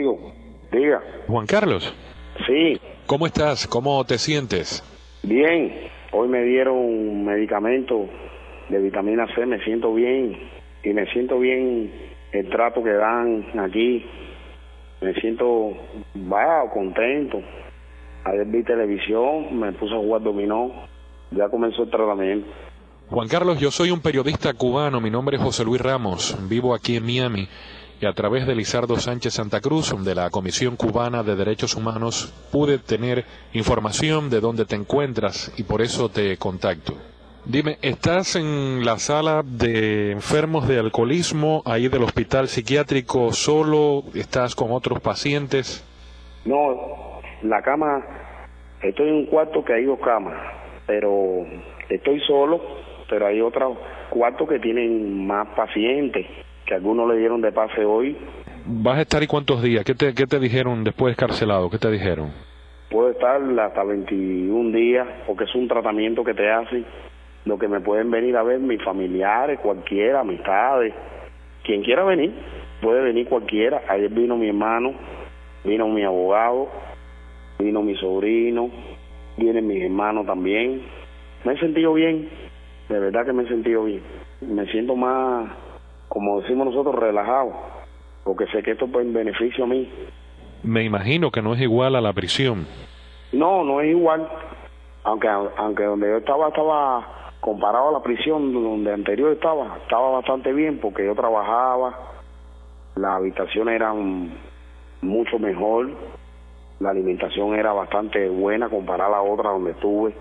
oigo. Diga. Juan Carlos. Sí. ¿Cómo estás? ¿Cómo te sientes? Bien. Hoy me dieron un medicamento de vitamina C, me siento bien. Y me siento bien el trato que dan aquí. Me siento, contento. Ayer vi televisión, me puse a jugar dominó. Ya comenzó el tratamiento. Juan Carlos, yo soy un periodista cubano, mi nombre es José Luis Ramos, vivo aquí en Miami y a través de Lizardo Sánchez Santa Cruz, de la Comisión Cubana de Derechos Humanos, pude tener información de dónde te encuentras y por eso te contacto. Dime, ¿estás en la sala de enfermos de alcoholismo, ahí del hospital psiquiátrico solo? ¿Estás con otros pacientes? No, la cama, estoy en un cuarto que hay 2 camas, pero estoy solo. Pero hay otros cuartos que tienen más pacientes, que algunos le dieron de pase hoy. ¿Vas a estar ahí cuántos días? ¿Qué te dijeron después de escarcelado? ¿Qué te dijeron? Puedo estar hasta 21 días, porque es un tratamiento que te hacen. Lo que me pueden venir a ver mis familiares, cualquiera, amistades. Quien quiera venir, puede venir cualquiera. Ayer vino mi hermano, vino mi abogado, vino mi sobrino, vienen mis hermanos también. Me he sentido bien. De verdad que me he sentido bien. Me siento más, como decimos nosotros, relajado, porque sé que esto es en beneficio a mí. Me imagino que no es igual a la prisión. No, no es igual. Aunque donde yo estaba comparado a la prisión donde anterior estaba bastante bien, porque yo trabajaba, las habitaciones eran mucho mejor, la alimentación era bastante buena comparada a la otra donde estuve.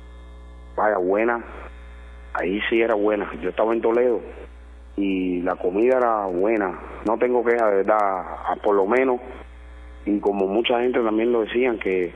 Buena. Ahí sí era buena. Yo estaba en Toledo y la comida era buena. No tengo queja, de verdad, por lo menos. Y como mucha gente también lo decían, que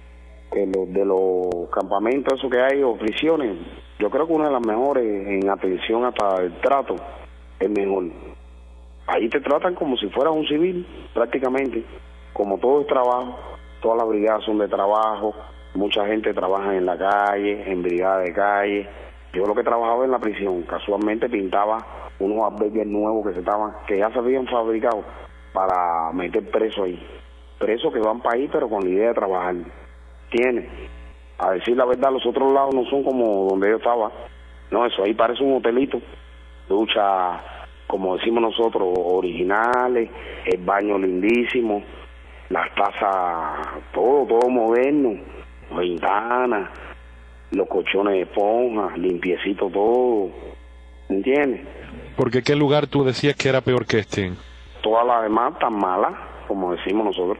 de los campamentos esos que hay o prisiones, yo creo que una de las mejores en atención hasta el trato es mejor. Ahí te tratan como si fueras un civil, prácticamente. Como todo es trabajo, todas las brigadas son de trabajo, mucha gente trabaja en la calle, en brigada de calle. Yo lo que trabajaba en la prisión, casualmente pintaba unos albergues nuevos que ya se habían fabricado para meter presos ahí. Presos que van para ahí, pero con la idea de trabajar. ¿Entiendes? A decir la verdad, los otros lados no son como donde yo estaba. No, eso ahí parece un hotelito. Ducha, como decimos nosotros, originales, el baño lindísimo, las tazas, todo moderno, ventanas, los colchones de esponja, limpiecito todo, ¿entiendes? ¿Porque qué lugar tú decías que era peor que este? Todas las demás tan malas, como decimos nosotros.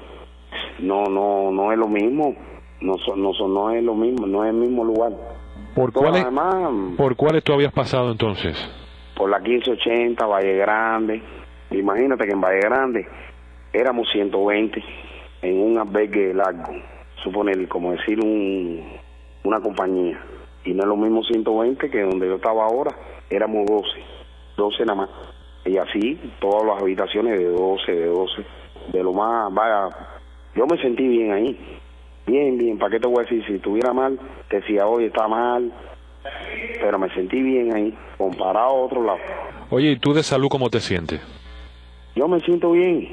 No es lo mismo, no es lo mismo, no es el mismo lugar. ¿Por cuáles tú habías pasado entonces? Por la 1580, Valle Grande. Imagínate que en Valle Grande éramos 120 en un albergue largo, suponer, como decir una compañía, y no es lo mismo 120 que donde yo estaba ahora, éramos 12 nada más, y así todas las habitaciones de 12, de lo más, yo me sentí bien ahí, bien, ¿para qué te voy a decir? Si estuviera mal, te decía, oye, está mal, pero me sentí bien ahí, comparado a otro lado. Oye, ¿y tú de salud cómo te sientes? Yo me siento bien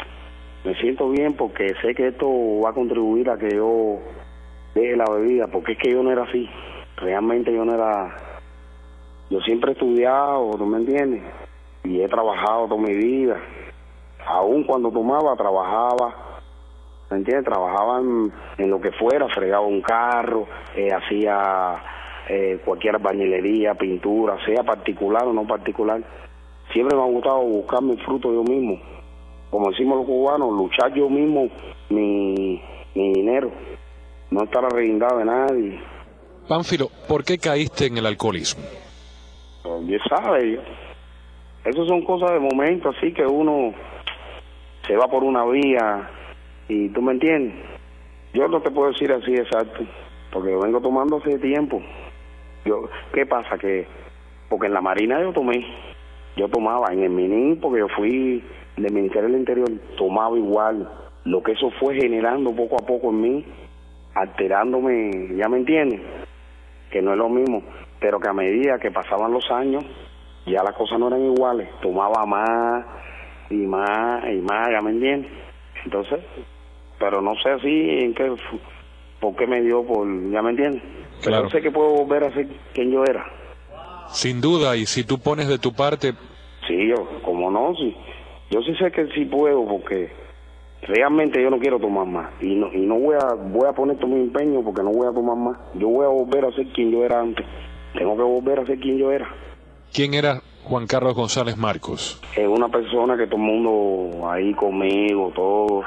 porque sé que esto va a contribuir a que yo deje la bebida, porque es que yo no era así, realmente yo no era, yo siempre he estudiado, ¿tú me entiendes? Y he trabajado toda mi vida, aún cuando tomaba, trabajaba, ¿me entiendes? Trabajaba en lo que fuera, fregaba un carro, hacía cualquier albañilería, pintura, sea particular o no particular, siempre me ha gustado buscar mi fruto yo mismo, como decimos los cubanos, luchar yo mismo mi dinero. No estar arreguindado de nadie. Pánfilo, ¿por qué caíste en el alcoholismo? Pues bien sabe, eso son cosas de momento, así que uno se va por una vía y tú me entiendes. Yo no te puedo decir así exacto, porque yo vengo tomando hace tiempo. ¿Qué pasa? Porque en la Marina yo tomaba en el Minin, porque yo fui del Ministerio del Interior, tomaba igual. Lo que eso fue generando poco a poco en mí, alterándome, ¿ya me entiendes? Que no es lo mismo, pero que a medida que pasaban los años, ya las cosas no eran iguales, tomaba más y más, ¿ya me entiendes? Entonces, pero no sé así en qué, por qué me dio, ya me entiendes. Claro. Pero sé que puedo volver a ser quien yo era. Sin duda, y si tú pones de tu parte... Sí, como no, sí. Yo sí sé que sí puedo, porque realmente yo no quiero tomar más. Y no voy a poner todo mi empeño porque no voy a tomar más. Yo voy a volver a ser quien yo era antes. Tengo que volver a ser quien yo era. ¿Quién era Juan Carlos González Marcos? Es una persona que todo el mundo ahí conmigo, todo.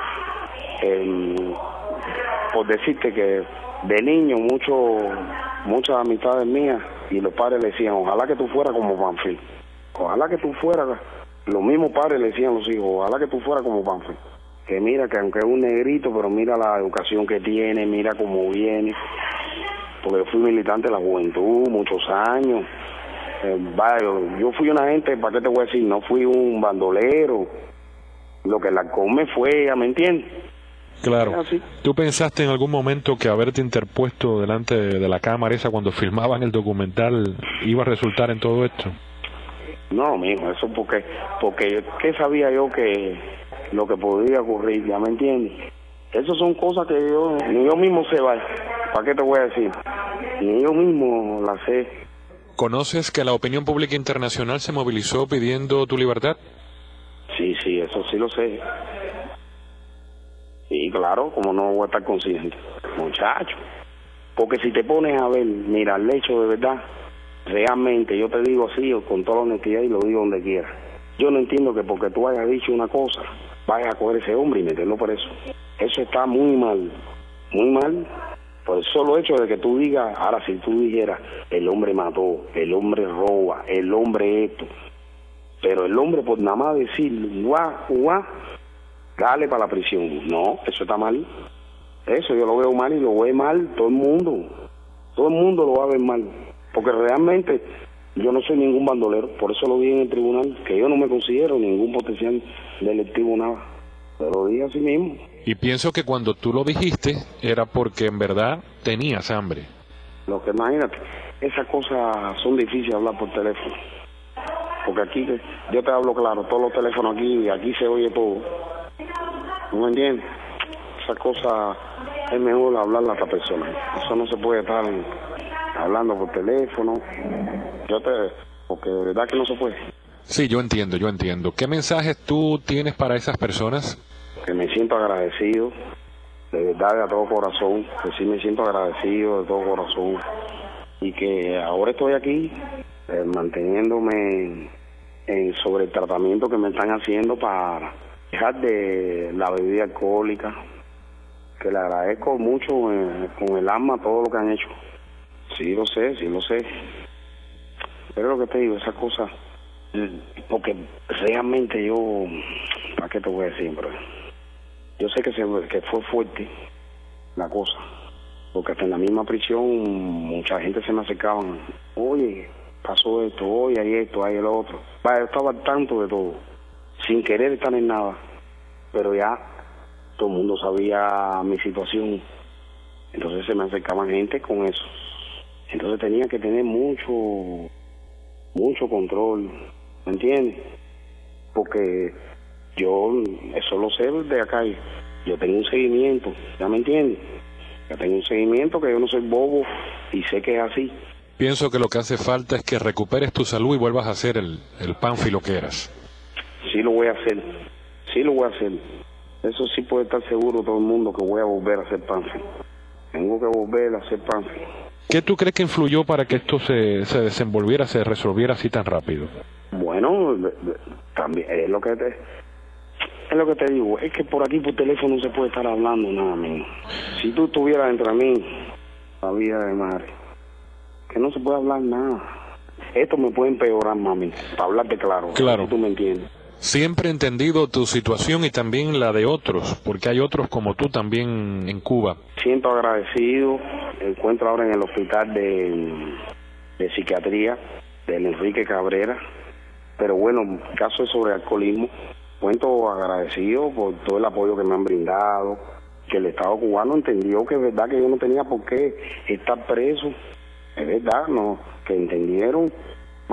Por decirte que de niño muchas amistades mías y los padres le decían, ojalá que tú fueras como Banfield. Ojalá que tú fueras, los mismos padres le decían a los hijos, ojalá que tú fueras como Banfield. Que mira, que aunque es un negrito, pero mira la educación que tiene, mira cómo viene. Porque fui militante de la juventud muchos años. Yo fui una gente, ¿para qué te voy a decir? No fui un bandolero. Lo que la come fue, ¿ya me entiendes? Claro. ¿Tú pensaste en algún momento que haberte interpuesto delante de la cámara esa cuando filmaban el documental iba a resultar en todo esto? No, mijo, eso porque ¿qué sabía yo que lo que podría ocurrir? ¿Ya me entiendes? Esas son cosas que ni yo mismo sé, ¿vale? ¿Para qué te voy a decir? Ni yo mismo las sé. ¿Conoces que la opinión pública internacional se movilizó pidiendo tu libertad? Sí, eso sí lo sé. Sí, claro, como no voy a estar consciente, muchacho. Porque si te pones a ver, mira, el hecho de verdad, realmente, yo te digo así, con toda la honestidad y lo digo donde quiera. Yo no entiendo que porque tú hayas dicho una cosa, vayas a coger ese hombre y meterlo preso. Eso está muy mal, muy mal. Por el solo hecho de que tú digas, ahora si tú dijeras, el hombre mató, el hombre roba, el hombre esto, pero el hombre por nada más decir, dale para la prisión. No, eso está mal. Eso yo lo veo mal y lo ve mal todo el mundo. Todo el mundo lo va a ver mal. Porque realmente yo no soy ningún bandolero. Por eso lo dije en el tribunal, que yo no me considero ningún potencial delictivo, nada. Pero lo dije así mismo. Y pienso que cuando tú lo dijiste era porque en verdad tenías hambre. Lo que imagínate, esas cosas son difíciles de hablar por teléfono. Porque aquí, yo te hablo claro, todos los teléfonos aquí se oye todo. ¿No me entiendes? Esa cosa es mejor hablarla a otra persona. Eso no se puede estar hablando por teléfono. Porque de verdad que no se puede. Sí, yo entiendo. ¿Qué mensajes tú tienes para esas personas? Que me siento agradecido, de verdad, de todo corazón, que sí me siento agradecido de todo corazón. Y que ahora estoy aquí, manteniéndome sobre el tratamiento que me están haciendo para dejar de la bebida alcohólica, que le agradezco mucho con el alma todo lo que han hecho. Sí lo sé. Pero lo que te digo, esas cosas, porque realmente yo, ¿para qué te voy a decir, bro? Yo sé que fue fuerte la cosa, porque hasta en la misma prisión mucha gente se me acercaba, oye, pasó esto, oye, hay esto, hay el otro. Yo estaba al tanto de todo, sin querer estar en nada, pero ya todo el mundo sabía mi situación, entonces se me acercaban gente con eso. Entonces tenía que tener mucho control, ¿me entiendes? Porque yo eso lo sé de acá, yo tengo un seguimiento, ¿ya me entiendes? Yo tengo un seguimiento, que yo no soy bobo y sé que es así. Pienso que lo que hace falta es que recuperes tu salud y vuelvas a ser el Pánfilo que eras. Sí lo voy a hacer. Eso sí puede estar seguro todo el mundo, que voy a volver a ser Pánfilo. Tengo que volver a ser Pánfilo. ¿Qué tú crees que influyó para que esto se desenvolviera, se resolviera así tan rápido? Bueno, también es lo que te digo, es que por aquí por teléfono no se puede estar hablando nada menos. Si tú estuvieras entre mí, la vida de madre, que no se puede hablar nada. Esto me puede empeorar, mami, para hablarte claro. Claro. Si tú me entiendes. Siempre he entendido tu situación y también la de otros, porque hay otros como tú también en Cuba. Siento agradecido. Encuentro ahora en el hospital de psiquiatría del Enrique Cabrera, pero bueno, caso es sobre alcoholismo. Cuento agradecido por todo el apoyo que me han brindado, que el Estado cubano entendió que es verdad que yo no tenía por qué estar preso, es verdad, no, que entendieron.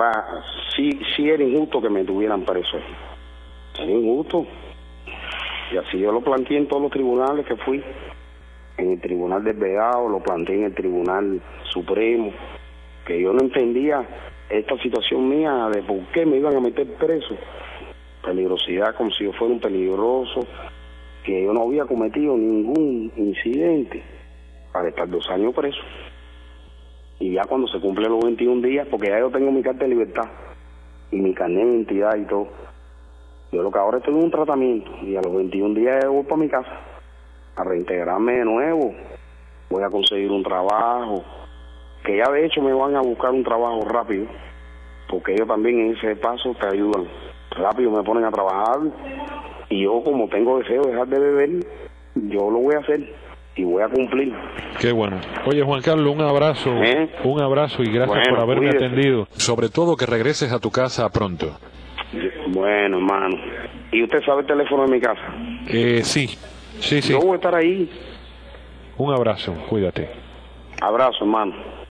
Sí era injusto que me tuvieran preso, era injusto, Y así yo lo planteé en todos los tribunales que fui. En el Tribunal del Vegado, lo planteé en el Tribunal Supremo, que yo no entendía esta situación mía de por qué me iban a meter preso. Peligrosidad, como si yo fuera un peligroso, que yo no había cometido ningún incidente para estar 2 años preso. Y ya cuando se cumplen los 21 días, porque ya yo tengo mi carta de libertad y mi carnet de identidad y todo, yo lo que ahora estoy en un tratamiento y a los 21 días yo voy para mi casa a reintegrarme de nuevo. Voy a conseguir un trabajo, que ya de hecho me van a buscar un trabajo rápido, porque ellos también en ese paso te ayudan. Rápido me ponen a trabajar y yo, como tengo deseo de dejar de beber, yo lo voy a hacer y voy a cumplir. Qué bueno. Oye, Juan Carlos, un abrazo y gracias por haberme atendido. Sobre todo que regreses a tu casa pronto. Bueno, hermano. ¿Y usted sabe el teléfono de mi casa? Sí. Yo voy a estar ahí. Un abrazo, cuídate. Abrazo, hermano.